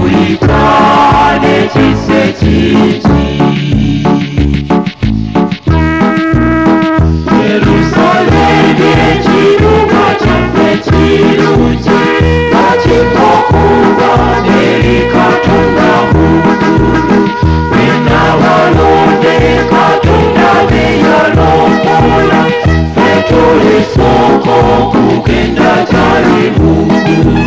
akuitane chisechichi. Yerusalemu chiruka chaffe chirungi kachikokuba nerikatonda mukulu wena balonde katonda beyalokola fetule soko kugenda jali mukulu.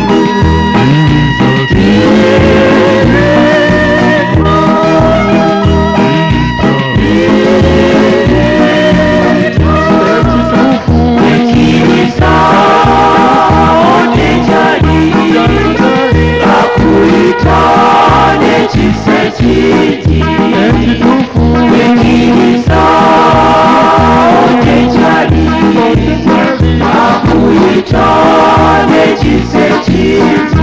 Akuitane chisechichi wekiriza otechali akuitane chisechichi.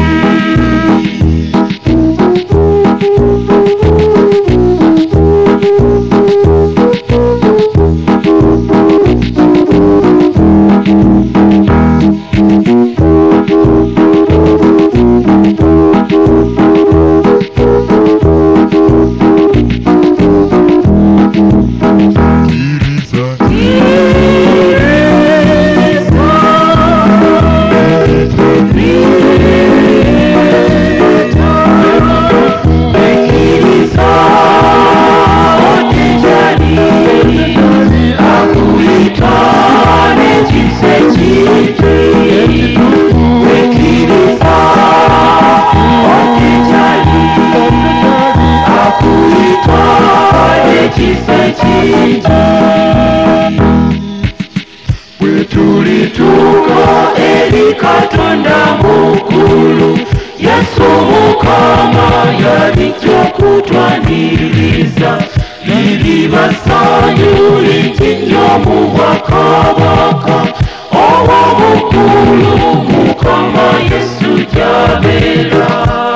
Bwetulituuka eri Katonda mukulu Yesu Mukama yalijja okutwaniriza liriba ssanyu linginyo mu bwakabaka obw'obukulu Mukama Yesu gy'abeera.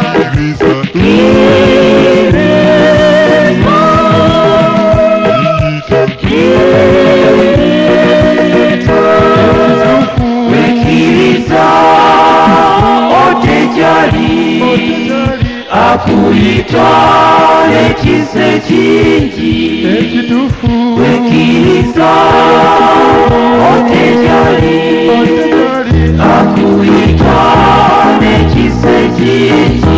Akuitane chisechichi wekiriza otejali akuitane chisechichi